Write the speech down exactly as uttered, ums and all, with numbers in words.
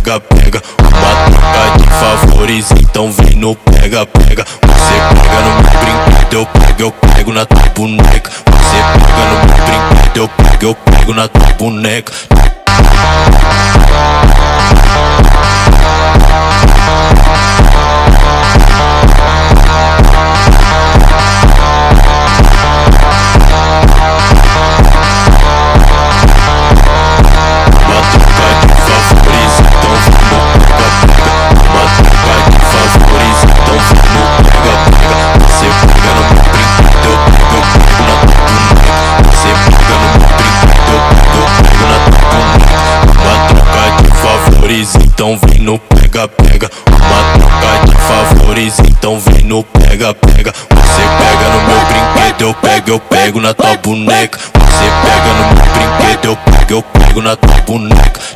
pega, pega. Uma troca de favores, então vem no pega, pega. Você pega no meu brinquedo, eu pego, eu pego na tua boneca. Você pega no meu brinquedo, eu pego, eu pego na tua boneca. Então vem no pega, pega. Uma troca de favores, então vem no pega, pega. Você pega no meu brinquedo, eu pego, eu pego na tua boneca. Você pega no meu brinquedo, eu pego, eu pego na tua boneca.